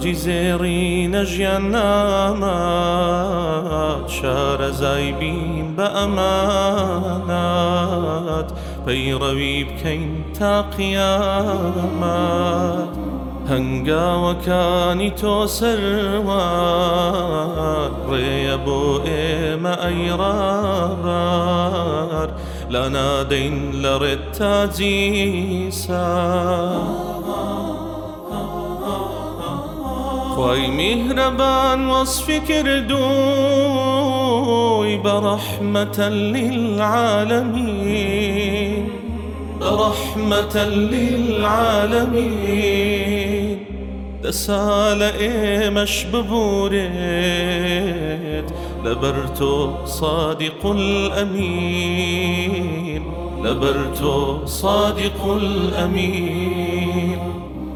تاجی زێڕینە ژیان نامات شارەزای بین بە ئەمانات پەیڕەوی بکەین تا قیامەت هەنگاوەکانی تۆ سەروار ڕێیە بۆ ئێمە ئەی ڕابار لا نادەین لە ڕێت تاجی سار خوای میهرەبان وەصفی کردووی بەڕەحمەتە للعالەمین بەڕەحمەتە للعالەمین دەسا لە ئێمەش ببورێت لەبەر تۆ صادق الأمين لەبەر تۆ صادق الأمين.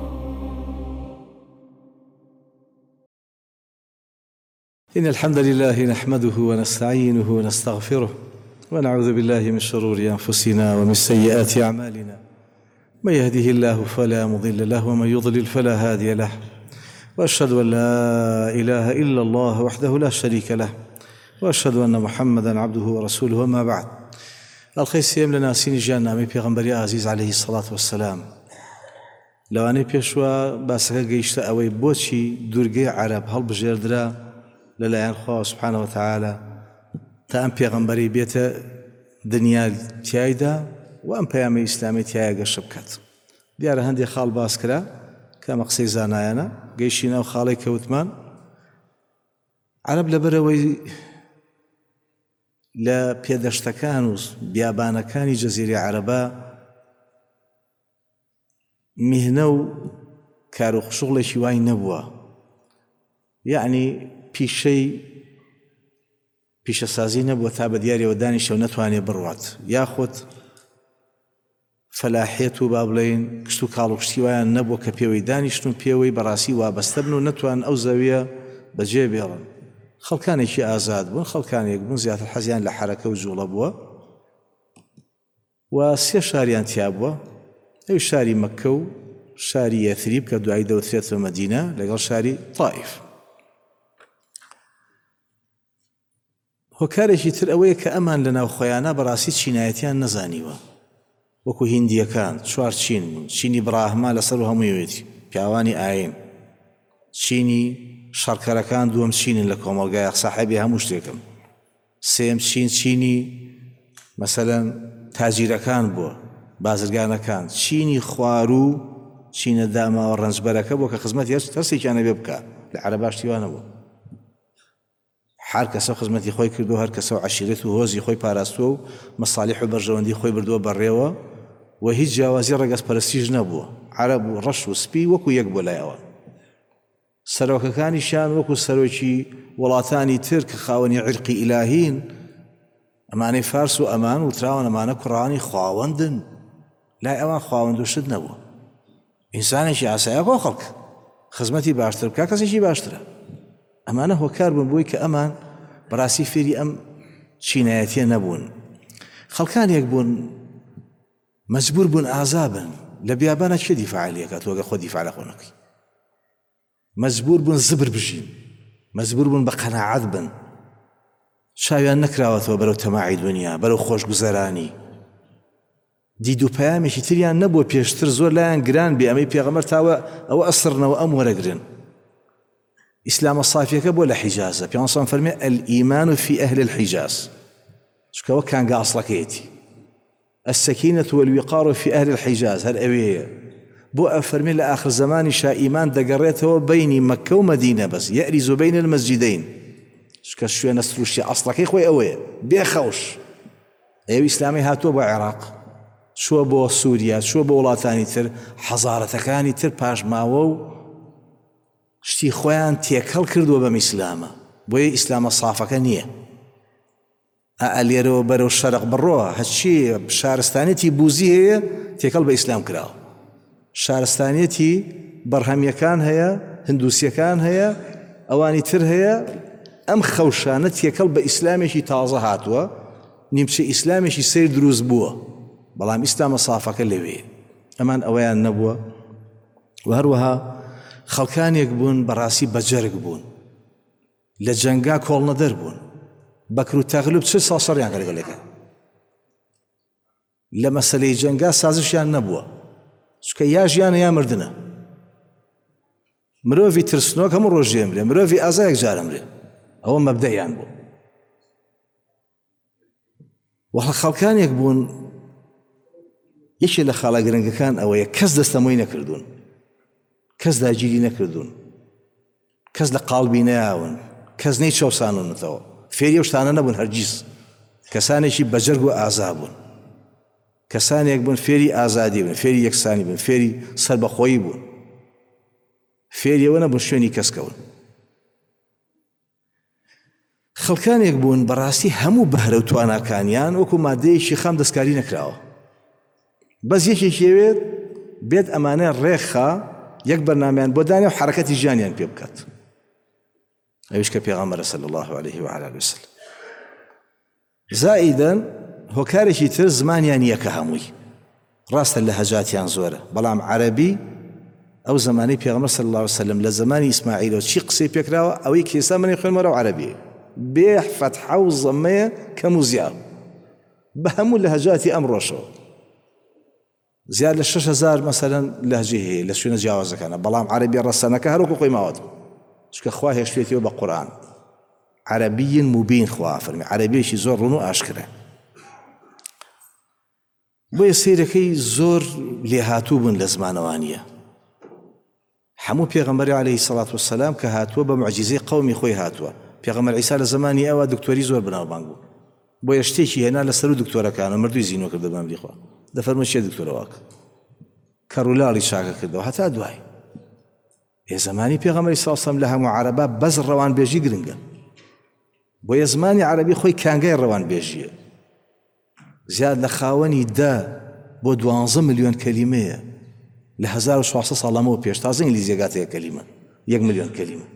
إن الحمد لله نحمده ونستعينه ونستغفره ونعوذ بالله من شرور أنفسنا ومن سيئات أعمالنا من يهده الله فلا مضل له ومن يضلل فلا هادي له وأشهد أن لا إله إلا الله وحده لا شريك له وأشهد أن محمدا عبده ورسوله وما بعد الخير سيم لنا سيني جانامي پیغمبري عزيز عليه الصلاة والسلام لواني پێشوا باسەکە گەیشتە ئەوەی بۆچی دوورگەی عەرەب هەڵبژێردرا لەلایەن خوا سبحانه وتعالى تا ئەم پێغەمبەری بێتە دنیا تیایدا و ئەم پەیامی ئیسلامی تیایە گەشە بکات. دیارە هەندێک خاڵ باس کرا کە ئەمە قسەی زانایانە گەیشتینە و خاڵی کەوتمان عەرەب لەبەرەوەی لە پێدەشتەکان و بیابانەکانی جەزیرەی عەرەبە میهنە و کار و شوغڵێکی وای نەبووە، یعنی پیشەسازی نەبووە تا بە دیاریەوە دانیشە و نەتوانێ بڕوات، یاخود فەلاحێت و با بڵێین کشت و کاڵ و کشتی وایان نەبووە کە پێوەی دانیشتن و پێوەی بەڕاستی وابەستە بن و نەتوان ئەو زەویە بەجێ بێڵن. خەڵکانێکی ئازاد بوون، خەڵکانێک بوون زیاتر حەزیان لە حەرەکە و جوڵە بووە و سێ شاریان تیا بووە، ئەوی شاری مەککە و شاری یەثریب کە دوایی دەوترێتەوە مەدینە لەگەڵ شاری تائیف. هۆکارێکی تر ئەوەیە کە ئەمان لە ناو خۆیانە بەڕاستی چینایەتیان نەزانیوە، وەکو هیندیەکان چوار چین بوون، چینی براهما لەسەر و هەموویەتی پیاوانی ئاین، چینی شەڕکەرەکان دووەم چینن لە کۆمەڵگایە ساحێبی هەموو شتێکم، سێم چینی مەسەلەن تاجیرەکان بووە بازرگانەکان، چینی خوار و چینە داماوە ڕەنجبەرەکە بووە کە خزمەتی هەرسێکیانە بێ بکە لە عەرەباش تیوانە بوو، هەر کەسە خزمەتی خۆی کردو، هەر کەسە و عەشیرەت و هۆزی خۆی پاراستووە و مەسالیح و بەرژەوەندی خۆی بردووە بەڕێوە و هیچ جیاوازی ڕەگەزپەرستیش نەبووە. عەرەب و ڕەش و سپی وەکو یەک بۆ لایەوە. سەرۆکەکانیشان وەکو سەرۆکی وڵاتانی تر کە خاوەنی عیرقی ئیلاهین، ئەمانەی فارس و ئەمان وتراوە ئەمانە کوڕانی خواوەندن، لای ئەوان خواوەند و شت نەبووە. ئینسانێکی ئاسایە بۆ خەڵک خزمەتی باشتر بکە کەسێکی باشترە. ئەمانە هۆکار بوون بۆی کە ئەمان بەڕاستی فێری ئەم چینایەتیە نەبوون. خەڵکانێک بوون مەجبور بوون ئازا بن لە بیابانە چێ دیفاعلیەکە تۆگە خۆ دیفاع لە خۆ نەکەی، مەجبور بوون زبر بژین، مەجبور بوون بە قەناعەت بن، چاویان نەکراوەتەوە بەرەو تەماعی دنیا، بەرەو خۆشگوزەرانی. دید و پەیامێکی تریان نەبووە پێشتر زۆر لایەن گران بێ ئەمەی پێغەمبەر تاوە ئەوە ئەسڕنەوە ئەم وەرەگرن. ئیسلامە صافیەکە بۆ لە حیجازە، پێغەمبەر فەرمێ الئیمان فی ئەهل الحیجاز، چکەوە کانگە ئەسڵەکەیەتی. السەکینەة والوقار في أهل الحجاز، هەر ئەوەیە بۆ ئەفەرمێ لە ئاخر زەمانیشا ئیمان دەگەڕێتەوە بەینی مەککە و مەدینە بەس، یەریز بین المەسجدین، چکە شوێنە سروشتی ئەسڵەکەی خۆی ئەوەیە بێخەوش. ئێوە ئیسلامی هاتووە بۆ عێراق، چووە بۆ سووریا، چووە بۆ وڵاتانی تر، حەزارەتەکانی تر پاشماوە و شتی خۆیان تێکەڵ کردووە بەم ئیسلامە، بۆیە ئیسلامە صافەکە نییە. ئەلێرەوە بەرەو شەرق بڕۆوە، هەچی شارستانێتی بوزی هەیە تێکەڵ بە ئیسلام کراوە، شارستانێتی بەرهەمیەکان هەیە، هندوسیەکان هەیە، ئەوانی تر هەیە. ئەم خەوشانە تێکەڵ بە ئیسلامێکی تازە هاتووە، نیمچە ئیسلامێکی سیر دروست بووە، بەڵام ئیسلامە صافەکە لەوێ ئەمان ئەوەیان نەبووە. و هەروەها خەڵکانێک بوون بەڕاستی بەجەرگ بوون لە جەنگا کۆڵنەدەر بوون بەکر و تەغلب چ ساڵ شەڕیان گەلگەلەکە لە مەسەلەی جەنگا سازشیان نەبووە چونکە یا ژیانە یا مردنە مرۆڤی ترسنۆک هەموو ڕۆژ ژێمرێ مرۆڤی ئازایەک جارەمرێ ئەوە مەبدەیان بوو وەڵا خەڵکانێک بوون یەکێ لە خاڵە گرنگەکان ئەوەیە کەس دەستەمۆی نەکردوون کەس داگیری نەکردوون کەس لە قاڵبی نەیاون کەس نەی چاوسانونەتەوە فێری ئەو شتانە نەبوون هەرگیز کەسانێکی بەجەرگ و ئازا بوون کەسانێک بوون فێری ئازادی بوون فێری یەکسانی بوون فێری سەربەخۆیی بوون فێری ئەوە نەبوون شوێنی کەسکەون خەڵکانێک بوون بەڕاستی هەموو بەهرە و تواناکانیان وەکو مادەیەکی خام دەستکاری نەکراوە بەس یەکێکێوێت بێت ئەمانە ڕێخە یەک بەرنامەیان بۆ دانێ و حرەکەتی ژیانیان پێ بکات ئەویش کە پێغەمبەرە صلی الله عليه وعلى آله وسلم زائیدەن هۆکارێکی تر زمانیان یەکە هەمووی ڕاستە لە هەجاتیان زۆرە بەڵام عەرەبی ئەو زمانەی پێغەمبەر صلی الله عليه وسلم لە زمانی ئیسماعیلەوە چی قسەی پێکراوە ئەوەی کە ئێستا منی خوێنمەوە عەرەبیە بێ فەتحە و زەمەیە کەم و زیاد بە هەموو لە هەجاتی ئەمڕۆشەوە زیاد لە 6,000 مەسەلەن لەهجەی هەیە لە شوێنە جیاوازەکانە بەڵام عەرەبی ڕەسەنەکە هەروەکو خۆی ماوەت چونکە خوا هێشتێتەوە بە قورئان عەرەبی مبین خوا فەرمی عەرەبیەکی زۆر ڕوون و ئاشکرا بۆیە سەیرەکەی زۆر لێهاتوو بوون لە زمانەوانیە هەموو پێغەمبەری عەلەیهی سەڵات وەسەلام کە هاتووە بە موعجیزەی قەومی خۆی هاتووە پێغەمبەر عیسا لە زمانی ئەوە دکتۆری زۆر بەناوبانگ بوو بۆیە شتێکی هێنا لەسەر و دکتۆرەکانە مردووی زینۆ کردە بەمری خوا دەفەرمە چێ دکتۆرەوەکە کەڕولاڵی چاکە کردەوە هەتا دوای زمانی پێغەمبەری سەڵ سەلەم لە هەموو عەرەبا بەس ڕەوانبێژی گرنگە بۆیە زمانی عەرەبی خۆی کانگای ڕەوانبێژیە زیاد لە خاوەنی 10 بۆ 12 ملیۆن کەلیمەیە لە 1400 ساڵەمەوە پێش تازە ئینگلیزیەکاتەیە کەلیمە 1 ملیۆن کەلیمە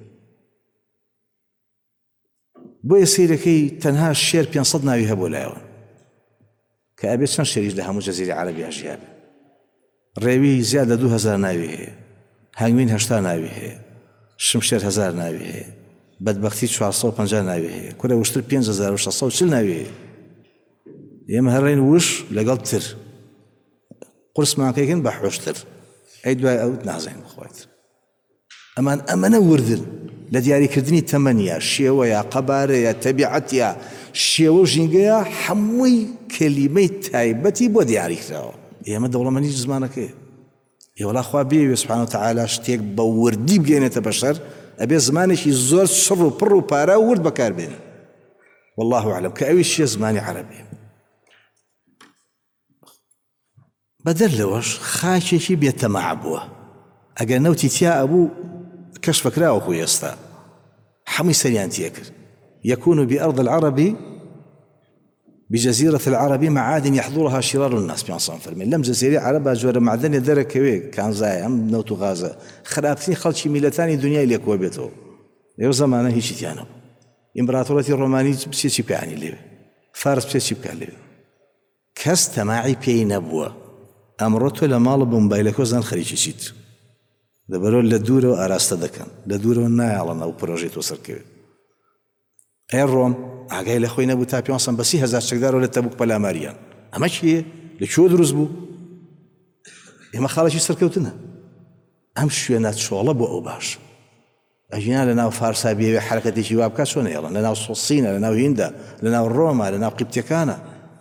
بۆیە سەیرەکەی تەنها شێر 500 ناوی هەبوو لایەوە کە ئەبێت چەند شێریش لە هەموو جەزیرەی عەرەبی هەژیابێ ڕێوی زیاد لە 2000 ناوی هەیە هەنگوین 80 ناوی هەیە شمشێر 1000 ناوی هەیە بەدبەختی 450 ناوی هەیە کورە وشتر 5640 ناوی هەیە ئێمە هەڕێن وش لەگەڵ تر قورسمانکەیکن بە حۆشتر ئەی دوای ئەوت نازانین بخواتر ئەمەنە وردن لە دیاریکردنی تەمەنیە شێوەیە قەبارەیە تەبیعەتیە شێوە و ژینگەیە هەمووی کەلیمەی تایبەتی بۆ دیاریکراوە ئێمە دەوڵەمەندی زمانەکەیە وەڵا خوا بێوێ سوبحانە وتەعالا شتێک بە وردی بگەێنێتە بەشەر ئەبێ زمانێکی زۆر شڕ و پڕ و پارە و ورد بەکاربێنێ والله ئەعلەم کە ئەوی شیە زمانی عەرەبی بەدەر لەوەش خاکێکی بێتەمەع بووە ئەگەر نەوتی تیا ئەبوو کەشفەکراوە خۆی ئێستا هەمووی سەریان تێ کرد يكون بأرض العرب بجزيرة العرب معادن يحضرها شرار الناس بيان صنف فرمين لم جزيرة عرب جور معدن درك كان زاي هم نوت غازة خرابتين خلشي ميلتاني دنيا اللي كوا بيته يو زمانه هيك تيانو إمبراطورية الروماني بسيتي بيعني ليه فارس بسيتي بيعني ليه كاستماعي بين أبوه أمرته لمال بموبايلك وزن خريجي شيت دەبەرەوە لە دوورەوە ئاراستە دەکەن لە دوورەوە نایاڵن ئەو پرۆژەی تۆ سەرکەوێت ئەی ڕۆم ئاگای لە خۆی نەبوو تا 530,000 چەکدارەوە لە تەبوک پەلاماریان ئەمە چییە؟ لەکوێ دروست بوو؟ ئێمە خاڵێکی سەرکەوتنە ئەم شوێنە چۆڵە بۆ ئەو باش ئەژینا لە ناو فارسا بێوێ حرەکەتێکی وا بکات چۆن نەیەڵن لە ناو سۆسینە لە ناو هیندە لە ناو ڕۆما لە ناو قیبتیەکانە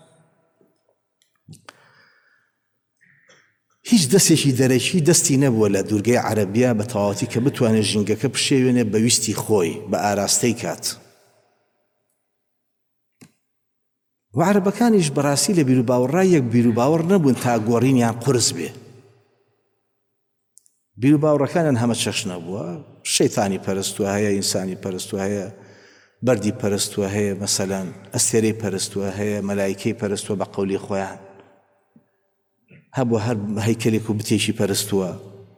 هیچ دەستێکی دەرەکی دەستی نەبووە لە دوورگەی عەرەبیە بە تەواوەتی کە بتوانێت ژینگەکە بشێوێنێ بە ویستی خۆی بە ئاراستەی کات و عەرەبەکانیش بەڕاستی لە بیر و باوەڕای یەک بیر و باوەڕ نەبوون تا گۆڕینیان قورس بێ بیر و باوەڕەکانیان هەمە چەش نەبووە شەیتانی پەرستووە هەیە ئینسانی پەرستووە هەیە بەردی پەرستووە هەیە مەسەلەن ئەستێرەی پەرستووە هەیە مەلایکەی پەرستووە بە قەولی خۆیان هەبوو هەر هەیکەلێک و بتێکی پەرستووە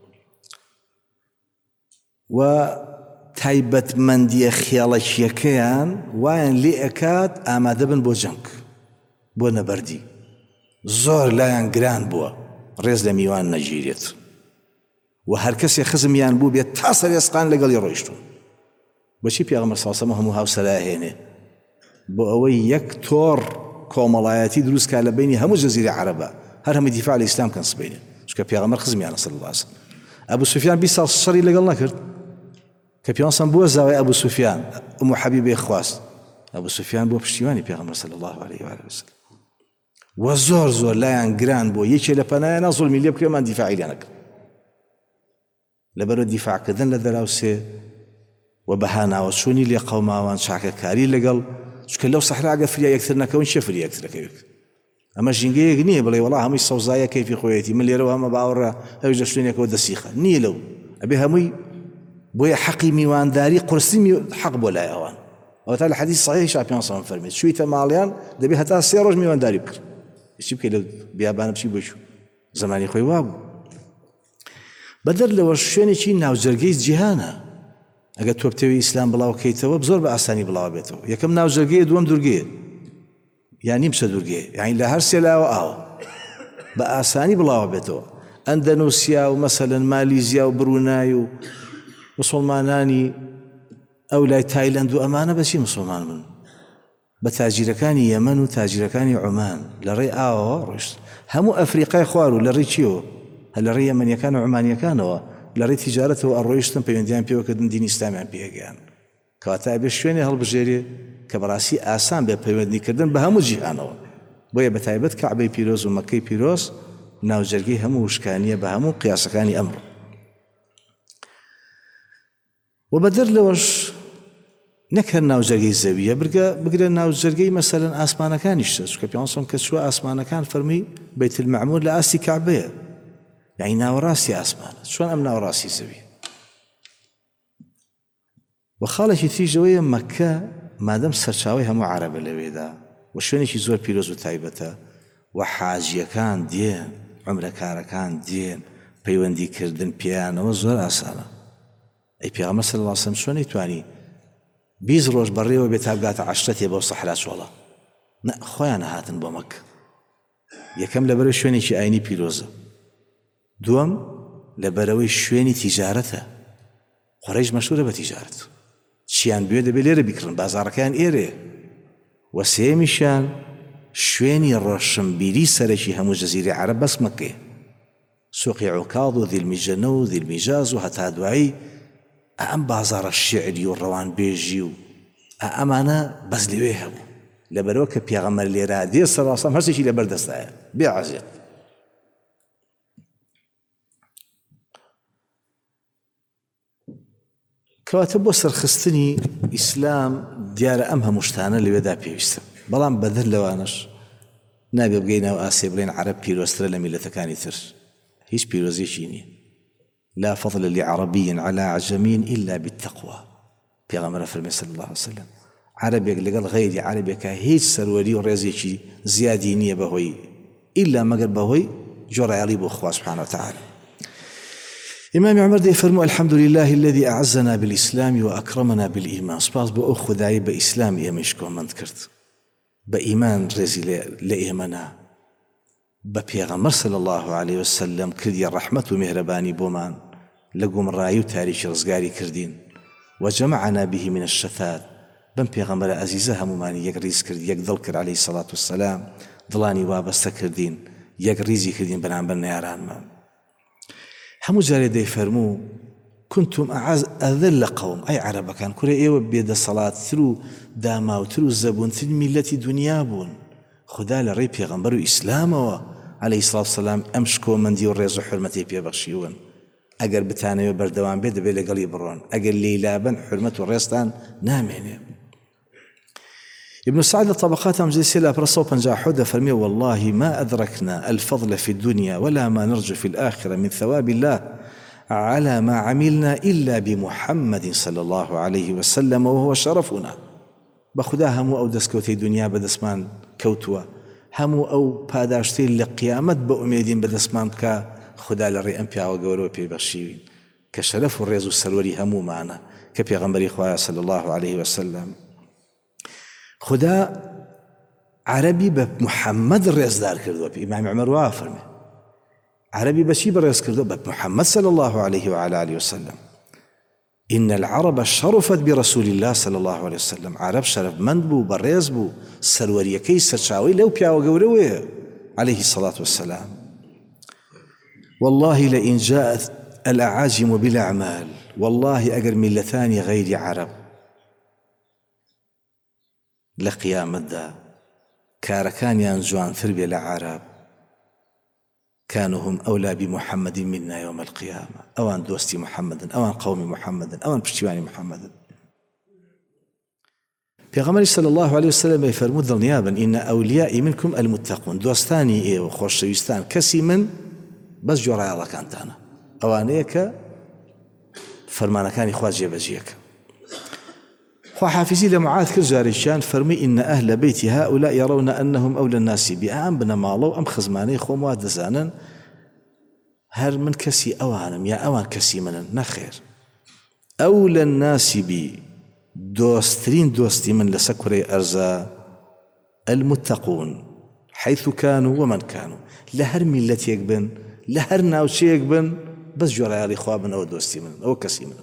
و تایبەتمەندیە خێڵەکیەکەیان وایان لێ ئەکات ئامادە بن بۆ جەنگ بۆ نەبەردی زۆر لایەن گران بووە ڕێز لە میوان نەگیرێت و هەر کەسێ خزمیان بوو بێت تا سەرێسقان لەگەڵی ڕۆیشتون. بۆچی پێغەمبەر صلی الله علیه و سلم هەموو هاوسەرای هێنێ؟ بۆ ئەوەی یەک تۆڕ کۆمەڵایەتی دروست کا لە بینی هەموو جەزیرە عەرەبە، هەر هەمووی دیفاع لە ئیسلام کەن سبەینێ، چونکە پێغەمبەر خزمیانە صلی الله علیه و سلم. ئەبوو سوفیان 20 ساڵ شەڕی لەگەڵ نەکرد کە پێغەمبەر بووە زاوای ئەبوو سوفیان ئومو حەبیبەی خواست. ئەبوو سوفیان بۆ پشتیوانی پێغەمبەر صلی الله علیه و آله و سلم و زۆر لایەن گران بۆ یەکێ لە پەنایانە زوڵمی لێ بکرێمان دیفاعی لێ نەکرد. لەبەرەوە دیفاعکردن لە دەراوسێ و بەهاناوە چوونی لێ قەوماوان چاکەکاری لەگەڵ، چونکە لەو سەحرا ئەگە فریا یەکتر نەکەون چێ فریا یەکتر دەکەوێت؟ ئەمە ژینگەیەک نییە بڵێ وەڵا هەمووی سەوزایە کەیفی خۆیەتی من لێرەوە هەمە باوەڕە ئەویش لە شوێنێکەوە دەسیخە نییە لەو ئەبێ هەمووی بۆیە حەقی میوانداری قورسی حەق بۆ لای ئەوان. ئەوە تا لە حەدیث صحیحی پێغەمبەر صلی الله علیه و سلم فەرمێت شوویتە ماڵیان دەبێت هەتا 3 ڕۆژ میوانداری بکرد. چی بکەیت لە بیابانە بچی بۆچوو زمانی خۆی وابوو. بەدەر لەوە شوێنێکی ناوجەرگەی جیهانە، ئەگەر تۆ بتەوێت ئیسلام بڵاوکەیتەوە زۆر بە ئاسانی بڵاو بێتەوە. یەکەم ناوجەرگەیە، دووەم دوورگەیە، یان نیم چە دوورگەیە، یعنی لە هەر سێ لاوە ئاوە بە ئاسانی بڵاو بێتەوە. ئەندەنوسیا و مەسەلەن مالیزیا و برونای و مسڵمانانی ئەو لای تایلەند و ئەمانە بەچی مسڵمان بن؟ بە تاجیرەکانی یەمەن و تاجیرەکانی عومان لە ڕێی ئاوەوە ڕۆیشت. هەموو ئەفریقای خوار و لە ڕێی چیەوە؟ هە لە ڕێی یەمەنیەکان و عومانیەکانەوە لە ڕێی تیجارەتەوە ئەڕۆیشتن پەیوەندیان پێوەکردن دینی ئیسلامیان پێگەیان. کەواتە ئەبێ شوێنێ هەڵبژێرێ کە بەڕاستی ئاسان بێ پەیوەندیکردن بە هەموو جیهانەوە. بۆیە بەتایبەت کەعبەی پیرۆز و مەکەی پیرۆز ناوجەرگەی هەموو وشکانیە بە هەموو قیاسەکانی ئەمڕۆ. و بەدەر لەوەش نەکەن ناوجەرگەی زەویە بگرە ناوجەرگەی مەسەلەن ئاسمانەکانیشتە، چونکە پێغەمبەر کە چووە ئاسمانەکان فەرمی بەیت المەعموور لە ئاستی کەعبەیە، یعنی ناوەڕاستی ئاسمانە، چۆن ئەم ناوەڕاستی زەویە. و خاڵێکی تریژەوەیە مەکە مادەم سەرچاوی هەموو عەرەبە لەوێدا و شوێنێکی زۆر پیرۆز و تایبەتە و حاجیەکان دێن، عومرەکارەکان دێن، پەیوەندیکردن پێیانەوە زۆر ئاسانە. ئەی پێغەمبەر صلی الله علیه و سلم چۆن نەیتوانی 20 ڕۆژ بەڕێوە بێت تا بگاتە عەشرەتێ بەو سەحرا چۆڵە؟ نە، خۆیان هاتن بۆ مەکە. یەکەم لەبەرەوەی شوێنێکی ئاینی پیرۆزە، دووەم لەبەرەوەی شوێنی تیجارەتە، قوڕەیش مەشهورە بە تیجارەت، چیان بوێ دەبێت لێرە بیکڕن، بازاڕەکان ئێرەیە. و سێمیشان شوێنی ڕۆشنبیری سەرەکی هەموو جەزیرەی عەرەب بەس مەکەیە، سوقی عوکاڵ و ذیلمیجەنە و ذیلمیجاز و هەتا دوایی ئەم بازاڕە شیعری و ڕەوانبێژی و ئەمانە بەس لەوێ هەبوو. لەبەرەوە کە پێغەمبەر لێرە دێ سەڵ ئاسەم هەرچێکی لەبەردەستایە بێعەزێت. کەواتە بۆ سەرخستنی ئیسلام دیارە ئەم هەموو شتانە لەوێدا پێویستە. بەڵام بەدەر لەوانش نابێ بگەینەوە ئاسێ بڵێن عەرەب پیرۆزترە لە میلەتەکانی تر، هیچ پیرۆزیەکی نییە. لا فضل لعربي على عجمي إلا بالتقوى. پێغەمبەر فەرمێ صلی الله عليه وسلم عەرەبێک لەگەڵ غەیری عەرەبێکە هیچ سەروەری و ڕێزێکی زیادی نییە بەهۆی ئیلا مەگەر بەهۆی جۆڕایەڵی بۆ خوا سبحانه وتعالى. إمام عمر دەیفەرموو الحمد لله الذي أعزنا بالإسلام وأكرمنا بالإيمان. سپاس بۆ ئەو خودایی بە ئیسلام ئێمەش کۆمەند کرد، بە ئیمان ڕێزی لە ئێمەنا، بە پێغەمبەر صلی الله عليه وسلم کردی ڕەحمەت و میهرەبانی بۆمان، لە گومڕایی و تاریکی ڕزگاری کردین. وجمعنا به من الشتات. بەم پێغەمبەرە ئەزیزە هەمومانی یەک ڕیز کرد، یەک دڵ کرد عەلەیهی سەڵات وەسەلام، دڵانی وابەستە کردین، یەک ڕیزی کردین بەرامبەر نەیارانمان. هەموو جارێ دەیفەرموو كنتم ئەذل قەوم، ئەی عەرەبەکان کورە ئێوە بێدەسەڵاتتر و داماوتر و زەبوونتر میلەتی دنیا بوون. خدا لە ڕێی پێغەمبەر و ئیسلامەوە عەلەیهی سەڵات وەسەلام ئەم شکۆمەندی و ڕێز و حورمەتی پێبەخشیون. ئەگەر بتانەوێ بەردەوام بێت دەبێت لەگەڵی بڕۆن، ئەگەر لێیلابن حورمەت و ڕێستان نامێنێ. ابن سعد لطبقات مجلس لا برصو بنجا حودة فرمي والله ما أدركنا الفضل في الدنيا ولا ما نرجو في الآخرة من ثواب الله على ما عملنا إلا بمحمد صلى الله عليه وسلم وهو شرفنا. بخدا همو أو دسكوتي دنيا بدسمان كوتوا، همو أو پاداشتي لقيامت بأميدين بدسمان كا خدا لڕێ ئەم پیاوە گەورەوە پێبەخشیوین کە شەرەف و ڕێز و سەروەری هەموومانە کە پێغەمبەری خوایە صلی الله عليه وسلم. خدا عەرەبی بە محەممەد ڕێزدار کردووە. ئیمام عومەر وا فەرمێ عربي بشي برز كردو محمد صلى الله عليه وعلى آله وسلم. إن العرب شرفت برسول الله صلى الله عليه وسلم. عرب شرف من بو برز بو سروريا كي سرشاوي لو بيا وقوروه عليه الصلاة والسلام. والله لئن جاءت الأعاجم بالأعمال، والله أجر ملتان غير عرب لقيام الدا كاركان ينجوان ثربي لعرب كانوا هم أولى بمحمد منا يوم القيامة. أوان دوستي محمد، أوان قوم محمد، أوان بشتواني محمد. پیغمبر صلى الله عليه وسلم يفرمود ظنيابا إن أوليائي منكم المتقون. دوستاني إيه وخوش شويستان كسي من بس جوراي الله كانتانا أوانيك فرمانا كان إخوات جيبجيك. وحافظي لمعاذ كرجاريشان فرمي إن أهل بيت هؤلاء يرون أنهم أولى الناس بأم بن مالو أم خزماني خوموات دزانا هر من كسي أوانم يا أوان كسي من نخير. أولى الناس بي دوسترين دوستي من لسكري أرزا المتقون حيث كانوا ومن كانوا. لهر ملة يقبن لهر ناوشي يقبن بس جوراي علي خوابن أو دوستي من أو كسي من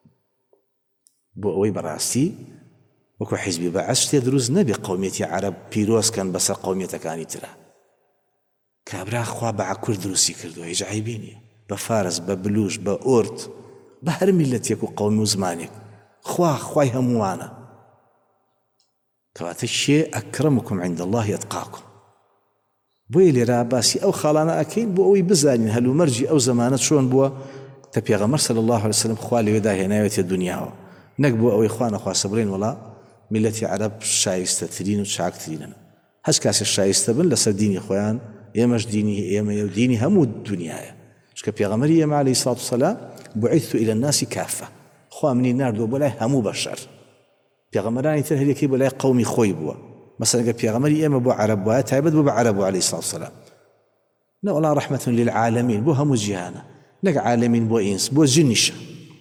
بۆ ئەوەی بەڕاستی وەکو حیزبی بەعەس شتێ دروست نەبێ قەومیەتی عەرەب پیرۆزکەن بەسەر قەومیەتەکانی ترە. کابرا خوا بە عەکوور دروستی کردووە هیچ عەیبی نییە، بە فارس بە بلوش بە ئورد بە هەر میلەتێک و قەومی و زمانێک خوای هەمووانە. کەواتە شێ ئەکرەمکم عیند الله ئەتقاکم. بۆیە لێرە باسی ئەو خاڵانە ئەکەین بۆ ئەوەی بزانین هەلومەرجی ئەو زەمانە چۆن بووە کە پێغەمبەر صلی الله عليه وسلم خوا لێوێدا هێناوێتە دنیاوە. نەک بۆ ئەوەی خوا نەخواسە بڵێن وەڵا میلەتی عەرەب شایستەترین و چاکترینن. هەچ کاسێک شایستە بن لەسەر دینی خۆیان، ئێمەش دینی ئێمەیە و دینی هەموو دنیایە. چکە پێغەمبەری ئێمە عەلەیهی سڵات وسەلام بوعیثت إلی الناس کافە. خوا منی ناردووە بۆ لای هەموو بەشەر. پێغەمبەرانی تر هەر یەکەی بۆ لای قەومی خۆی بووە. مەسەڵەن ئەگەر پێغەمبەری ئێمە بۆ عەرەب وایە تایبەت بوو بە عەرەب و عەلەیهی سڵات وسەلام. نە وەڵا ڕەحمەتون للعالەمین بۆ هەموو جیهانە، نەک عالەمین بۆ ئینس بۆ جنیشە.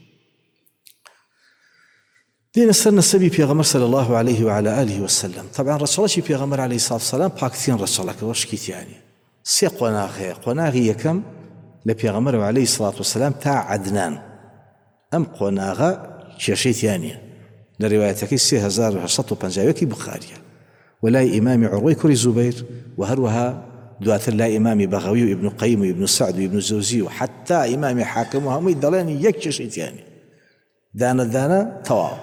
دين سر نسبي بيغمر صلى الله عليه وعلى آله وسلم. طبعا رسولة بيغمر عليه الصلاة والسلام باكتين رسولك وشكيت يعني سي قناغي يكم لبيغمر عليه الصلاة والسلام تاع عدنان أم قناغا شيشيت يعني لروايتك 3850 بخارية ولا إمام عروي كري زبير وهروها دواتر لا إمام بغوي وابن قيم وابن سعد وابن زوزي وحتى إمام حاكم وهم يدلاني يكشيت يعني دانا تواو.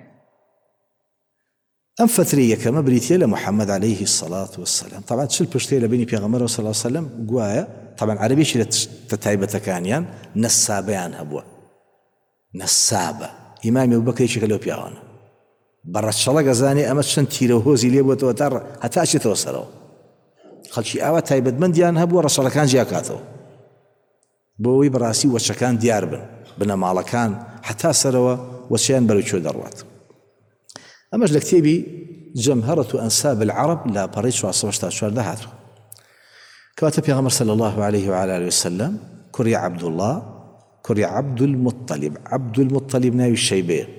أم فترية كما بريتيا لمحمد عليه الصلاة والسلام. طبعا تشل بشتية لبيني بيغمره صلى الله عليه وسلم قوايا طبعا عربي شي تتعيبة كانيان نسابيان هبوا نسابة إمام أبو بكر يشكلوا بيغانا برا الشلاق زاني أما تشن تيرو هوزي ليبو توتر حتى أشي توصلوا خلشي آوة تايبة من ديان هبوا رسول كان جاكاتو بوي براسي وشكان ديار بنا مالكان حتى سروا وشيان بلوشو دروات. أماش لكتيبي جمهرة أنساب العرب لا بريش وعصوشتا شوار دهاتو كواتب يغمر صلى الله عليه وعلى آله وسلم كري عبد الله كري عبد المطلب ناوي الشيبية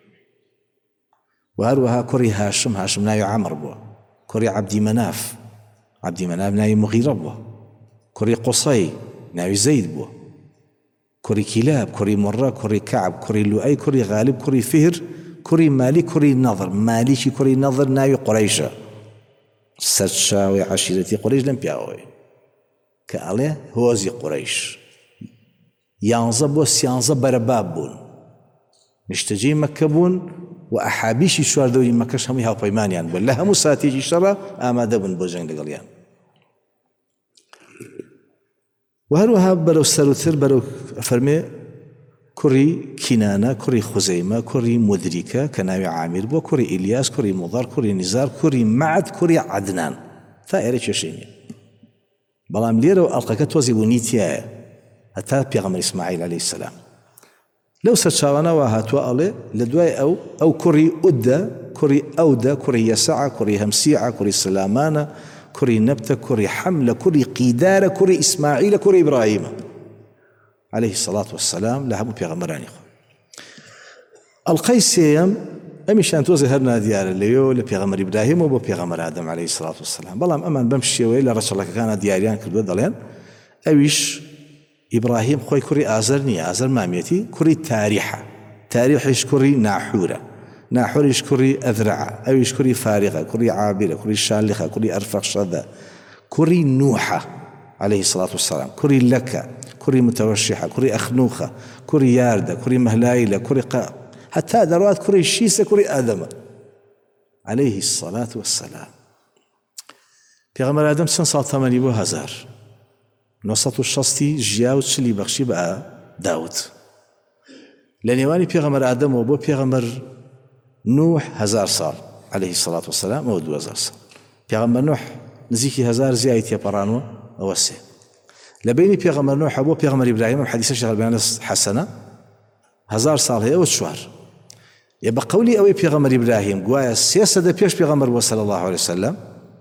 وهروها كري هاشم ناوي عمر بوا كري عبد مناف ناوي مغيرة بوا كري قصي ناوي زيد بوا كري كلاب كري مرة كري كعب كري لؤي كري غالب كري فهر كري مالي كري نظر ماليشي كري نظر ناوي قريشة سرشاوي عشيرتي قريش لم بياوي كالي هوزي قريش يانزب وسيانزب برباب بون نشتجي مكة بون وأحابيشي شوار دوي مكش همي هاو بيمانيان بون لها مساتيجي شرا آماده بون بوجين لقليان وهروها بلو سروتر بلو فرمي كري كنانة كري خزيمة كري مدركة كناوي عامر بو كري إلياس كري مضر كري نزار كري معد كري عدنان ثائرة شيني بلام ليرو ألقاك توزي بنيتيا حتى بيغمر إسماعيل عليه السلام لو سرشاوانا وهاتوا ألي لدواي أو كري أدى كري أودى كري يسعى كري همسيعة كري سلامانة كري نبتة كري حملة كري قيدارة كري إسماعيل كري إبراهيم عليه الصلاة والسلام لهبو بيغمراني القيسيم أمشان توزي هرنا ديار الليو لبيغمر إبراهيم وبو بيغمر آدم عليه الصلاة والسلام بلام أمان بمشي وإلا رسول الله كان دياريان كردو دلين أويش ئیبراهیم خۆی کوڕی ئازەر نییە، ئازەر مامێتی کوڕی تاریحە، تاریحیش کوڕی ناحورە، ناحوریش کوڕی ئەذرعە، ئەویش کوڕی فارغە، کوڕی عابرە، کوڕی شالخە، کوڕی ئەرفەخشەدە، کوڕی نوحە عليه الصلاة والسلام، کوڕی لەکە، کوڕی متەوەشیحە، کوڕی ئەخنوخە، کوڕی یاردە، کوڕی مەهلایلە، کوڕی هەتا دەڕوات کوڕی شیسە، کوڕی ئادەمە عليه الصلاة والسلام. پێغەمبەر ئادەم چەند ساڵ تەمەنی بۆ؟ 1960 ژیا و 40 بەخشی بە داوود. لە نێوانی پێغەمبەر ئادەمەوە بۆ پێغەمبەر نوح 1000 ساڵ عليه الصلاة والسلام، ئەوە 2000 ساڵ. پێغەمبەر نوح نزیکی 1000 زیای تێپەڕانەوە، ئەوە 3. لە بینی پێغەمبەر نوح بۆ پێغەمبەر ئیبراهیم و حەدیثە شێخ ئەلبانی حەسەنە 1000 ساڵ هەیە، ئەوە 4. بە قەولی ئەوەی پێغەمبەر ئیبراهیم گوایە 3 سەدە پێش پێغەمبەر بۆ صلی الله عليه وسلم،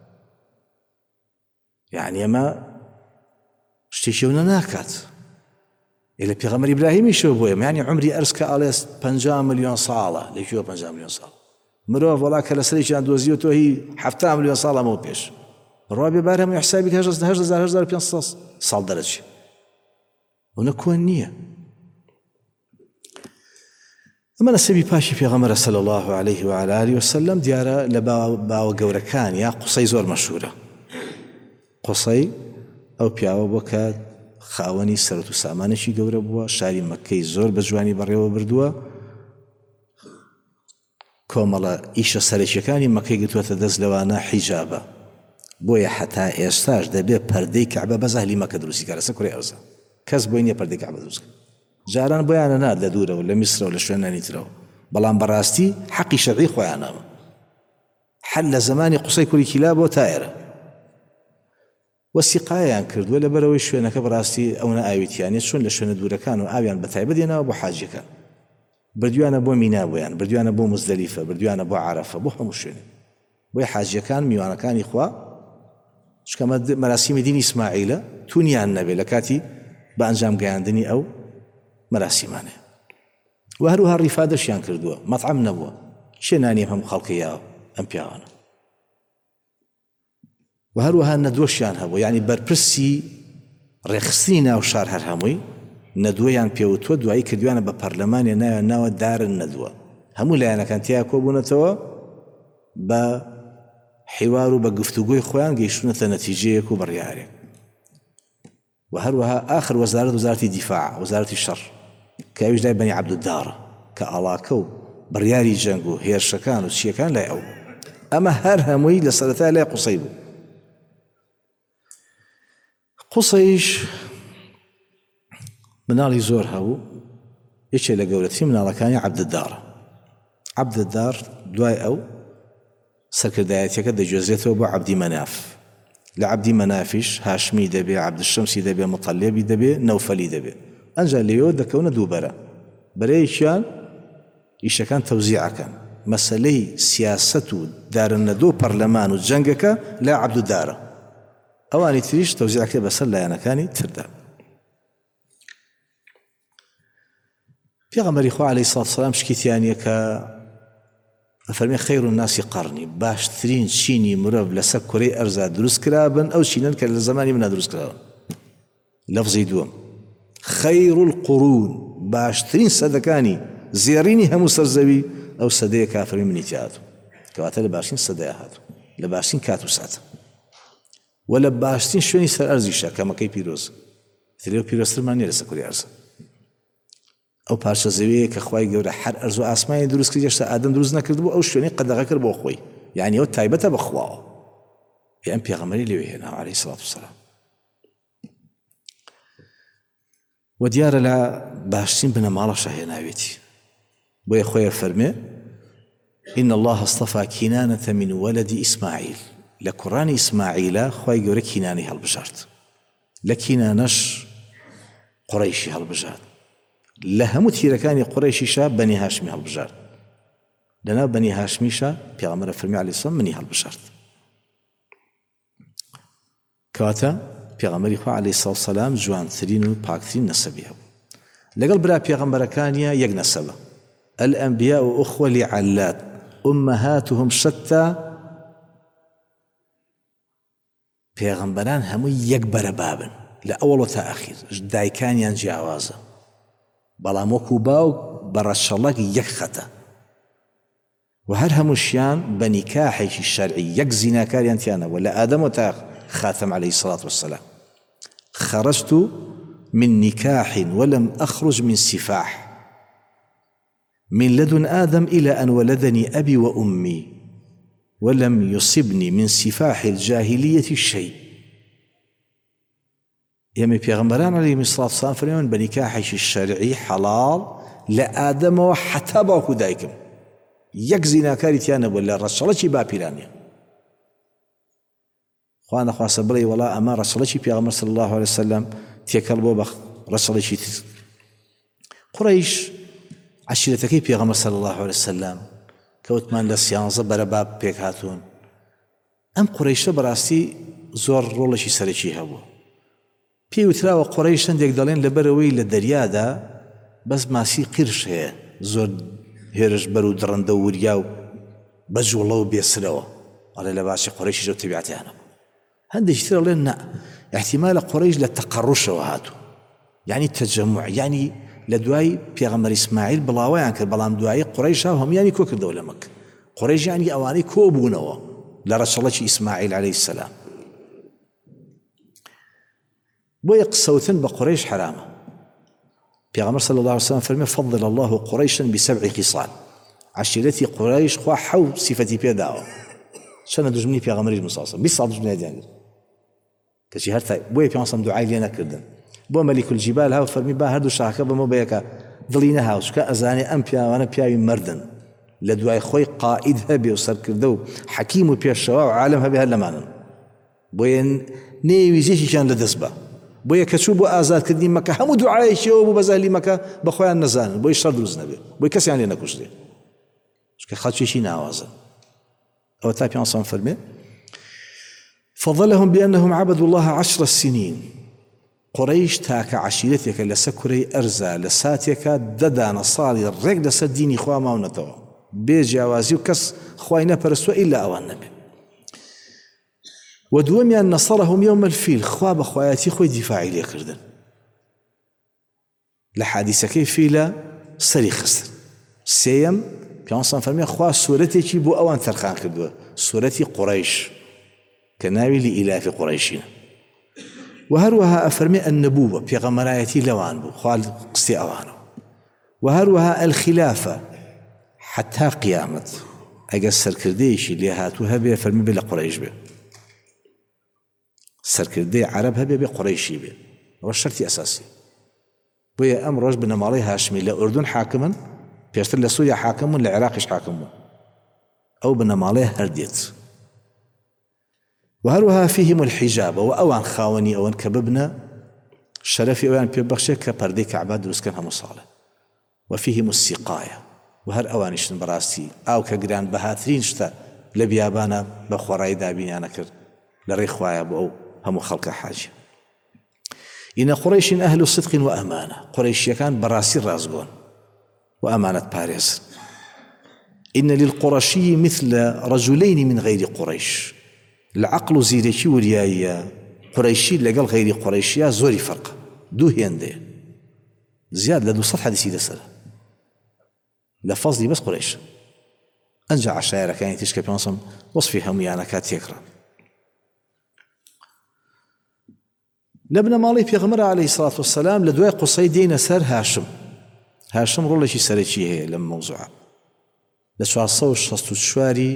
یعنی ئەمە شتێکی ئەوە ناکات. لە پێغەمبەر ئیبراهیمیشەوە بۆیە یعنی عمری ئەرز کە ئاڵێ 50 ملیۆن ساڵە، لەکوێوە 50 ملیۆن ساڵ؟ مرۆڤ وەڵا کە لەسەرێکیان دۆزیوە تۆ هی 70 ملیۆن ساڵ ئەمەوە پێش ڕوا بێبار هەمووی حسابی 8500 ساڵ دەرەچێ، ئەوە کۆن نییە. ئەمە نەسەبی پاشی پێغەمبەرە صلی الله عليه وعلى آله وسلم. دیارە لە باوە گەورەکان یا قوسەی زۆر مەشهورە. قوسەی ئەو پیاوە بۆ کە خاوەنی سەرەت و سامانێکی گەورە بووە، شاری مەکەی زۆر بە جوانی بەڕێوە بردووە، کۆمەڵە ئیشە سەرەکیەکانی مەکەی گرتووەتە دەست لەوانە حیجابە، بۆیە حتا ئێستاش دەبێت پەردەی کەعبە بەز ئەهلی مەکە دروستی کە لەسەر کوڕی ئەرزە، کەس بۆی نییە پەردەی کەعبە دروست کە. جاران بۆیانە نات لە دوورەوە لە میسرەوە لە شوێنانی ترەوە، بەڵام بەڕاستی حەقی شەرعی خۆیانەوە. حەل لە زمانی قوسەی کوڕی کیلاب بۆ تا ئێرە وەسیقایان کردووە لەبەرەوەی شوێنەکە بەڕاستی ئەوە ئاویتیانێت، چۆن لە شوێنە دوورەکان و ئاویان بەتایبەت دێنەوە بۆ حاجەکان، بردویانە بۆ مینا بۆیان، بردویانە بۆ مزدەلیفە، بردویانە بۆ عەرەفە، بۆ هەموو شوێنێ، بۆی حاجیەکان میوانەکانی خوا چکەمە مەراسیمی دینی ئیسماعیلە تونیان نەبێت لە کاتی بە ئەنجام گەیاندنی ئەو مەراسیمانێ. و هەروها ڕیفادەشیان کردووە، مەطعەم نەبووە، چێ نانیە هەموو خەڵکی یاوە ئەم پیاوانە. و هەروەها نەدوەشیان هەبوو، یعنی بەرپرسی ڕێخستنی ناو شار هەر هەمووی نەدووەیان پێوتووە، دوایی کردویانە بە پەرلەمانێ ناوە دارن نەدووە، هەموو لایەنەکان تیا کۆبوونەتەوە بە حیوار و بە گفتوگۆی خۆیان گەیشتونەتە نەتیجەیەک و بڕیارێک. و هەروەها ئاخر وەزارەتی دیفاع، وەزارەتی شەڕ کە ئەویش لای بەنی عەبدودارە کە ئاڵاکە و بڕیاری جەنگ و هێرشەکان و چیەکان لای ئەو. ئەمە هەر هەمووی لە سەرەتا لای قوسەی بوو. قوسەیش مناڵی زۆر هەبوو، یەکێک لە گەورەترین مناڵەکانی عەبدودارە. عەبدودار دوای ئەو سەرکردایەتیەکە دەگوێزرێتەوە بۆ عەبدی مەناف، لە عەبدی مەنافیش هاشمی دەبێ، عەبدشەمسی دەبێ، مەطەلێبی دەبێ، نەوفەلی دەبێ. ئەنجا لێەوە دەکەونە دووبەرە، بەرەیەکیان ئیشەکان تەوزیعەکەن، مەسەلەی سیاسەت و دارەنەدۆ پەرلەمان و جەنگەکە لە عەبدودارە، ئەوانی تریش تەوزیعەکە بەسەر لایەنەکانی تردا. پێغەمبەری خوا عەلەیهی سڵاتو وسەلام شکیتیانیە کە ئەفەرمێ خەیر الناسی قەڕنی، باشترین چینی مرۆڤ لەسەر کورەی ئەرزا دروست کرابن ئەو چینەن کە لە زمانی منە دروست کراون. لەفزی دووەم خەیر القورون، باشترین سەدەکانی زێڕینی هەموو سەرزەوی ئەو سەدەیە کافری منی تیاتوو، کەواتە لە باشترین سەدەیە هاتوو، لە باشترین کات و ساتە، و لە باشترین شوێنی سەر ئەرزیشە کە مەکەی پیرۆز، ترێ پیرۆزترمان نییە لەسەر کوڕی ئەرزە. ئەو پارچە زەویەیە کە خوای گەورە هەر ئەرز و ئاسمانی دروست کرد، هێشتا ئادەم دروست نەکردبوو، ئەو شوێنەی قەدەغە کرد بۆ خۆی، یعنی ئەو تایبەتە بە خواوە. ئەم پێغەمبەری لێوێ هێناوە عەلەیهی سڵاتو وسەلام. و دیارە لە باشترین بنەماڵەشە هێناوێتی، بۆیە خۆی فەرمێ إن الله اصطفى كنانة من ولد إسماعيل، لە کوڕانی ئیسماعیلە خوای گەورە کینانی هەڵبژارد، لە کینانەش قوڕەیشی هەڵبژارد، لە هەموو تیرەکانی قوڕەیشیشە بەنی هاشمی هەڵبژارد، لەناو بەنی هاشمیشە پێغەمبەر فەرمی عەلەیهی سڵام منی هەڵبژارد. کەواتە پێغەمبەری خوا عەلەیهی سڵاتو وسەلام جوانترین و پاکترین نەسەبی هەبوو. لەگەڵ برا پێغەمبەرەکانیە یەک نەسەبە، الأنبياء أخوة لعلات أمهاتهم شتى، پێغەمبەران هەمووی یەک بەرە بابن، لە ئەوڵ تا ئەخیر دایکانیان جیاوازە بەڵام وەکو باوک بە ڕەشەڵەک یەک خەتە و هەر هەمووشیان بە نیکاحێکی شەرعی یەک زیناکاریان تیانەوە لە ئادەم و تا خاتم عليه الصلاة والسلام خرجت من نكاح ولم أخرج من سفاح من لدن آدم إلى أن ولدني أبي وأمي ولم يصبني من سفاح الجاهلية شيء يمي پیغمبران عليه الصلاة والسلام فرمون بنكاحش الشرعي حلال لآدم وحتى باوكو دايكم يك زيناكاري تيانا ولا رسالة باپیرانيا خوانا خواسته بڵێ وەڵا ئەمە ڕەسەڵەکی پێغەمبەر صلی الله عليه وسلم تێکەڵ بۆ بە ڕەسەڵێکی تر قوڕەیش عەشیرەتەکەی پێغەمبەر صلی الله عليه وسلم کەوتمان لە 11 بەرەباب پێک هاتوون ئەم قوڕەیشە بەڕاستی زۆر ڕۆڵێکی سەرەکی هەبوو پێی وتراوە قوڕەیش هەندێک دەڵێن لەبەرەوەی لە دەریادا بەس ماسی قیرش هەیە زۆر هێرش بەر و دڕندە و وریا و بەجوڵە و بێسرەوە ئەڵێ لە باسی قوڕەیشی زۆر تەبیعەتیانە هەندێکی تر ئەڵێن نا احتیمالە قوڕەیش لە تەقەڕوشەوە هاتوو یعنی تەجەموع یعنی لە دوای پێغەمبەر ئیسماعیل بڵاویان کرد بەڵام دوایی قوڕەیش هەموویانی کۆ کردەوە لە مەککە قوڕەیش یعنی ئەوانەی کۆ بوونەوە لە ڕەشەڵەکی ئیسماعیل عليه السلام بۆیە قسەوتن بە قوڕەیش حرامە پێغەمبەر صلی الله عليه وسلم فەرمێ فضل الله قريشا ب7 خصال عشيرتي قريش خوا حو صفەتی پێداوە چەنە دژمنی پێغەمبەری مساسم 20 ساڵ دژمنی دیان کەچی هەر بۆیە پێغەمبەر دوعای لێ نەکردن بۆ مەلیک الجبال هاو فەرمی با هەردوو شاخەکە بەمە بەیەکە دڵی نەهاو چکە ئەزانێ ئەم پیاوانە پیاوی مردن لە دوای خۆی قائید هەبێ و سەرکردە و حەکیم و پێشەوا و عالم هەبێ هەر لەمانن بۆیە نێویزێکیان لەدەست بە بۆیە کە چوو بۆ ئازادکردنی مەکە هەموو دوعایەکیەوە بوو بە زەهلی مەکە بە خۆیان نەزانن بۆی شەڕ دروست نەبێ بۆی کەسیان لێ نەکوژرێ چکە خەڵکێکی ناوازن أو تابي عن صنف فرمي فضلهم بأنهم عبدوا الله 10 سنين قريش تاك عشيرتك لسكري أرزا لساتك ددان صالي الرق لس الدين إخوة ما ونتوا بجوازي وكس خوينا برسوا إلا أوان نبي ودومي أن نصرهم يوم الفيل خواب أخواتي خوي دفاعي لي كردن لحادثة كيف فيلا سري خسر سيم پیانسان فرمی خواه سورتی چی بو اوان ترخان کردو سورتی قریش کناوی لإلاف قریشین و هروها افرمی النبوة پیغمبرایتی لوان بو خواه قصتی اوانو و هروها الخلافة حتى قیامت اگر سرکردهیشی لیهاتو هبه فرمی بلا قریش به سرکرده عرب هبه به قریشی به و شرطی اساسی بویا امروز بنمالی هاشمی لأردن حاکمن پێشتر لە سووریا حاکم بوون لە عێراقیش حاکم بوون ئەو بنەماڵەیە هەردێت و هەروەها فيهم الحجاب و ئەوان خاوەنی ئەوەن کە ببنە شەرەفی ئەویان پێبەخشێت کە پەردەی کەعبە دروستکەن هەموو ساڵە و فيهم السقاية و هەر ئەوانیشتن بەڕاستی ئاو کە گران بەهاترین شتە لە بیابانە بە خۆڕایی دابینیانە کرد لە ڕێی خوایە بۆ ئەو هەموو خەڵکە حاجی إن قريش أهل صدق وأمانة قريشيكان براسي رازقون وأمانة باريس إن للقرشي مثل رجلين من غير قريش العقل زيريكي وريايا قريشي لقال غير قريشيا زوري فرق دو هيندي زياد لدو سطح حديثي دسالة لفظلي بس قريش أنجع عشائر كان يتشكى بيانصم وصفي هميانا كات يكرا لابن مالي بيغمر عليه الصلاة والسلام لدواء قصيدين سر هاشم ڕۆڵێکی سەرەکی هەیە لەم مەوزوعە لە 464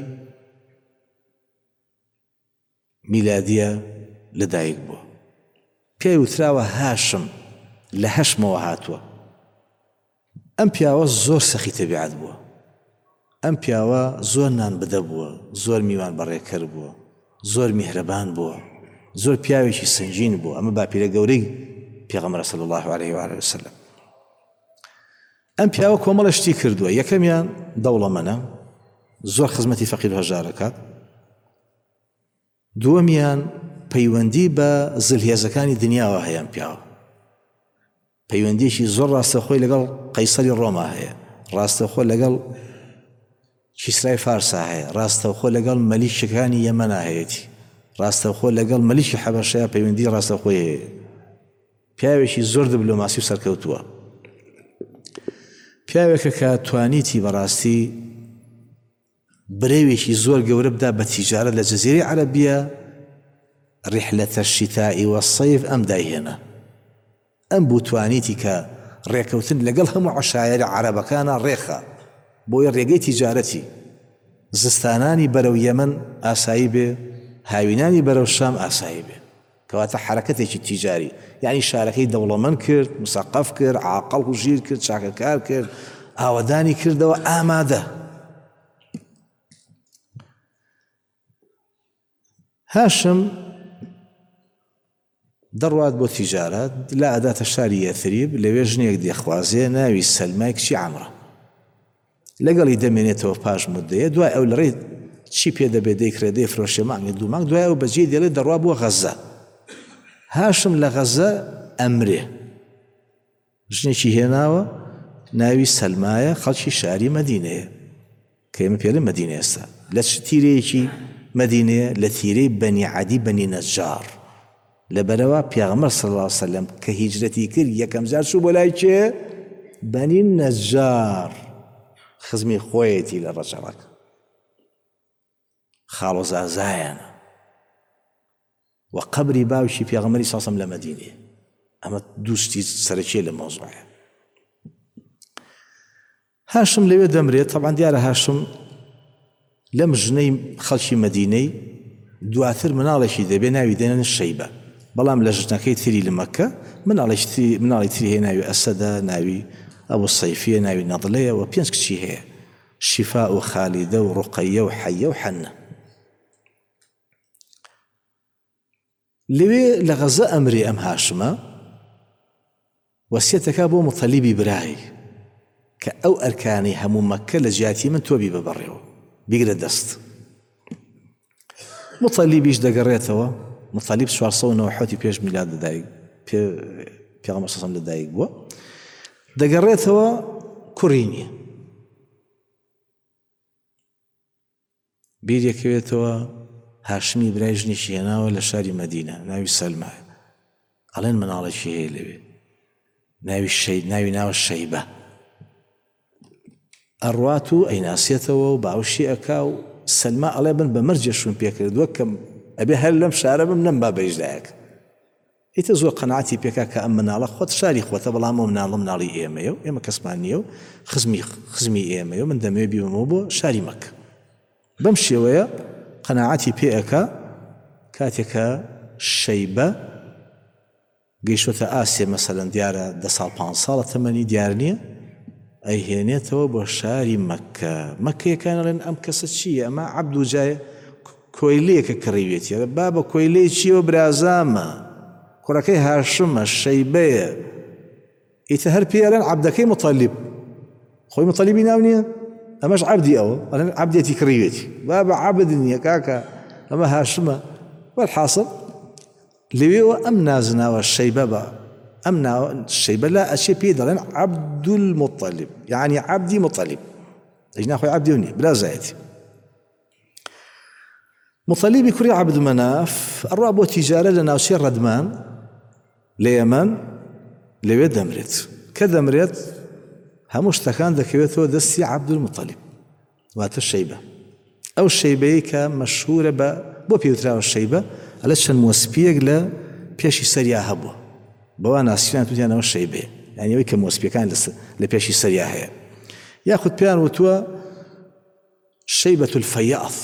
میلادیە لەدایک بووە پێی وتراوە هاشم لە هەشمەوە هاتووە ئەم پیاوە زۆر سەخی تەبیعەت بووە ئەم پیاوە زۆر نان بدە بووە زۆر میوان بەڕێکەر بووە زۆر میهرەبان بووە زۆر پیاوێکی سنجین بووە ئەمە باپیرە گەورەی پێغەمبەر صلی الله عليه وآله وسلم ئەم پیاوە کۆمەڵە شتی کردووە یەکەمیان دەوڵەمەنە زۆر خزمەتی فەقیر و هەژارەکات دووەمیان پەیوەندی بە زلهێزەکانی دنیاوە هەیە پیاوە پەیوەندیشی زۆر ڕاستەخۆی لەگەڵ قەیسەری ڕۆما هەیە ڕاستەخۆ لەگەڵ کیسرای فارسا هەیە ڕاستەخۆ لەگەڵ مەلیکەکانی یەمەنا هەیەتی ڕاستەخۆ لەگەڵ مەلیکی حەبەشەیە پەیوەندی ڕاستەخۆی هەیە پیاوێکی زۆر دیبلۆماسی و سەرکەوتووە، پیاوێکە کە توانیتی بەڕاستی برێوێکی زۆر گەورە بدا بە تیجارەت لە جەزیرەی عەرەبیە ڕیحلەتە الشیتائی وەالصەیف ئەم دایهێنا. ئەم بوو توانیتی کە ڕێکەوتن لەگەڵ هەموو عەشایری عەرەبەکانە ڕێخە بۆیە ڕێگەی تیجارەتی زستانانی بەرەو یەمەن ئاسایی بێ، هاوینانی بەرەو شام ئاسایی بێ، کەواتە حرەکەتێکی تیجاری، یعنی شارەکەی دەوڵەمەند کرد، مسەقەف کرد، عاقڵ و ژیر کرد، چاکەکار کرد، ئاوەدانی کردەوە ئامادە. هاشم دەڕوات بۆ تیجارەت لا ئەداتە شاری یەثریب، لەوێ ژنێک دێخوازێ ناوی سەلمای کچی عەمرە، لەگەڵی دەمێنێتەوە پاش مدەیە، دوای ئەو لەڕێ چی پێ دەبێت دەیکرێت دەیفرۆشێ مانگی دوو مانگ، دوای ئەو بەجێ دێڵێت دەڕوا بۆ غەزە. هاشم لە غەزە ئەمرێ ژنێکی هێناوە ناوی سەلمایە، خەڵکی شاری مەدینەیە کە ئێمە پێڵێن مەدینە ئێستا، لە تیرەیەکی مەدینەیە، لە تیرەی بەنی عەدی بەنی نەجار، لەبەرەوە پێغەمبەر صلی الله علیه وسلم کە هیجرەتی کرد یەکەم جار چوو بۆ لای کێ؟ بەنی نەجار، خزمی خۆیەتی لە ڕەجەڵەک، خاڵ و زازایانە و قەبری باوکی پێغەمبەری صلی الله علیه وسلم لە مەدینەیە. ئەمە دووشتی سەرەکیە لە مۆزوعە. هاشم لەوێ دەمرێت. طبعا دیارە هاشم لەم ژنەی خەڵکی مەدینەی دواتر مناڵێکی دەبێ ناوی دێنن شەیبە، بەڵام لە ژنەکەی تری لە مەکە مناڵی تری هەیە ناوی ئەسەدە، ناوی ئەبو سەیفیە، ناوی نەضلەیە و 5 کچی هەیە، شیفا و خالیدە و ڕوقەیە و حەیە و حەنە. لەوێ لە غەزە ئەمری ئەم هاشمە وەسیەتەکە بۆ متەلیبی برای کە ئەو ئەرکانی هەموو مەکە لە جیاتی من تۆ بی ببەڕێەوە، بیگرە دەست. متەلیبیش دەگەڕێتەوە، متەلیب 490 پێش میلاد لەدایک پێغەمبەر صلی الله علیه وسلم لەدایک بووە، دەگەڕێتەوە کوڕی نییە، بیرێکەوێتەوە هاشمی برای ژنێکی هێناوە لە شاری مەدینە ناوی سەلمایە، ئەڵێن مناڵێکی هەیە لەوێ ناوی ناوە شەیبە، ئەڕوات و ئەیناسێتەوە و باوشی ئەکا و سەلما ئەڵێ بن بە مەرجێشون پێکردووە کە ئەبێ هەر لەم شارە بم نەم با بەیژدایەک. ئیتە زۆر قەناعەتی پێکا کە ئەم مناڵە خۆت شاری خۆتە، بەڵام ئەو مناڵی ئێمەیە و ئێمە کەسمان نییە و خزمی ئێمەیە و من دەمەوێت بیبمەوە بۆ شاری مەکە. بەم شێوەیە قەناعەتی پێ ئەکا. کاتێکە شەیبە گەیشتۆتە ئاسێ، مەسەلەن دیارە 10 ساڵ 5 ساڵە تەمەنی دیار نییە، ئەیهێنێتەوە بۆ شاری مەکە. مەکەیەکان ئەڵێن ئەم کەسە چییە؟ ئەمە عەبد و جایە کۆیلەیەکە کڕیوێتیە، بابە کۆیلەی چیەوە برازامە، کوڕەکەی هاشمە، شەیبەیە. ئیتە هەر پێ ئەڵێن عەبدەکەی متەلیب، خۆی متەلیبی ناو نییە، ئەمەش عەبدی ئەوە، ئەڵێن عەبدێتی کڕیوێتی، بابە عەبد نییە کاکە، ئەمە هاشمە. والحاصل لەوێەوە ئەم نازناوە شەیبە بە ئەم ناوە شەیبە لا ئەچێ پێی دەڵێن عەبدولموتەلیب، یعنی عەبدی متەلیب، ئەجنا خۆی عەبدی نییە برازایەتی. متەلیبی کوڕی عەبدمەناف ئەڕوا بۆ تیجارە لە ناوچەی ڕەدمان لە یەمەن، لەوێ دەمرێت. کە دەمرێت هەموو شتەکان دەکەوێتەوە دەستی عەبدولموتەلیب، واتە شەیبە. ئەو شەیبەیە کە مەشهورە بۆ پێوتراوە شەیبە، ئەلە چەند مۆسپیەک لە پێشی سەریا هەبووە، بەوا ناسیان توتیانەوە شەیبەیە، یعنی ئەوەی کە مۆسپیەکان لە پێشی سەریا هەیە. یاخود پێیان وتووە شەیبەت الفەیاض،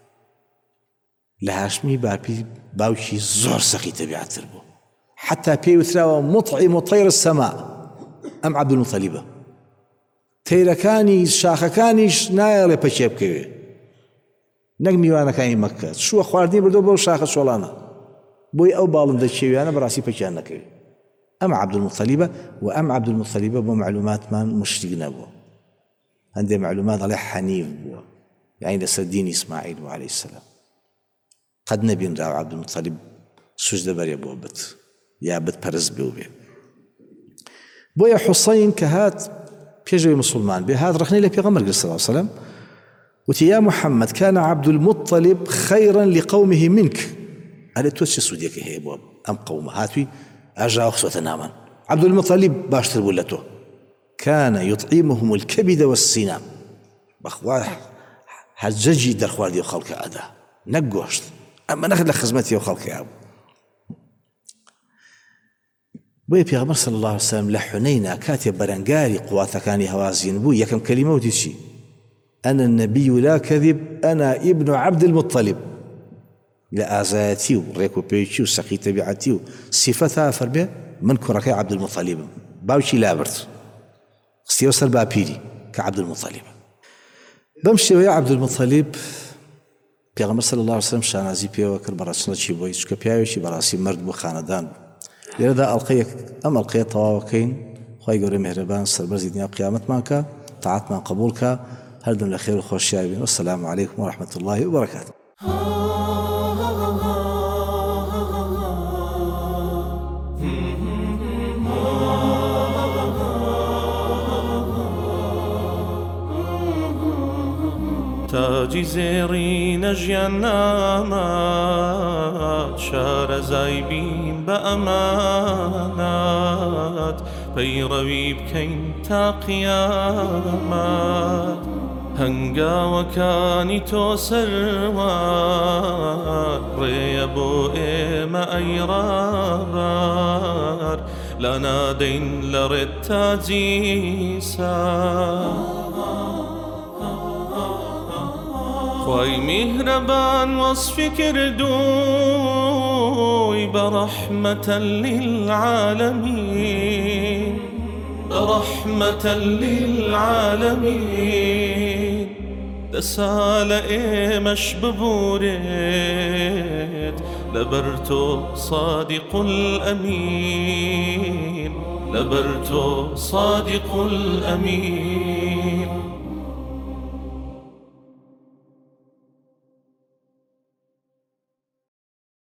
لە هاشمی باوکی زۆر سەخی تەبیعەتتر بوو، حتا پێی وتراوە مطعم طەیر السەما، ئەم عەبدولموتەلیبە. تەیرەکانی شاخەکانیش نایەڵێ پەکێ بکەوێ، نەک میوانەکانی مەکە، شووە خواردنی بردەوە بەو شاخە چۆڵانە، بۆی ئەو باڵندە کێویانە بەڕاستی پەکیان نەکەوێ. ئەم عەبدولموتەلیبە و ئەم عەبدولموتەلیبە بۆ معلوماتمان مشریک نەبووە، هەندێک معلومات ئەڵێ حەنیف بووە، یعنی لەسەر دینی ئیسماعیل بوو عەلەیهی السەلام. قەت نەبینراوە عەبدولموتەلیب سوجدە بەرێ بۆ بت یا بت پەرست بێ و بێ. بۆیە حوسەین کە هات پێشەوەی مسلمان بێ، هات ڕخنەی لە پێغەمبەر گرت صلی الله علیه وسلم، وتی یا محەممەد كان عەبدولموتەلیب خەیرا لقومه منك، ئەلێ تۆ چه سوودێکی هەیە بۆ ئەم قەومە؟ هاتووی أجا أخصوة ناما عبد المطلب باشتر بولته كان يطعمهم الكبد والسنام بخواه حججي درخوار ديو خلق أدا نقوشت أما ناخذ لخزمتي وخلق أبو بۆیە پێغەمبەر صلی الله عليه وسلم لە حونەینە کاتێ بەرەنگاری قواتەکانی هەوازین بوو یەکەم کەلیمە وتی چی؟ أنا النبي لا كذب أنا ابن عبد المطلب لە ئازایەتی و ڕێکوپێکی و سەقی تەبیعەتی و سیفەتە فەرمێ من کوڕەکەی عبد المطلبم باوکی لابرد خستیەوە سەر باپیری کە عبد المطلب بەم شێوەیە عبد المطلب پێغەمبەر صلی الله عليه وسلم شانازی پێوە کرد بەڕاستنەکی بۆی چکە پیاوێکی بەڕاستی مرد بوو خانەدان لێرەدا ئەم ئەڵقەیە تەواوەکەین خوای گەورەی میهرەبان سەربەرزی دنیا و قیامەتمان کە تاعاتمان قبول کە هەردەم لە خێر و خۆشیار بین والسلام علیکم ورحمة الله وبركاته. تاجی زێڕینە ژیان نامات شارەزای بین بە ئەمانات پەیڕەوی بکەین تا قیامەت هەنگاوەکانی تۆ سەروار ڕێیە بۆ ئێمە ئەی ڕابار لا نادەین لە ڕێت تاجی سار خوای میهرەبان وەصفی کردووی بەڕەحمەتە للعالەمین بەڕەحمەتە للعالەمین دەسا لە ئێمەش ببورێت لەبەر تۆ صادق الأمين لەبەر تۆ صادق الأمين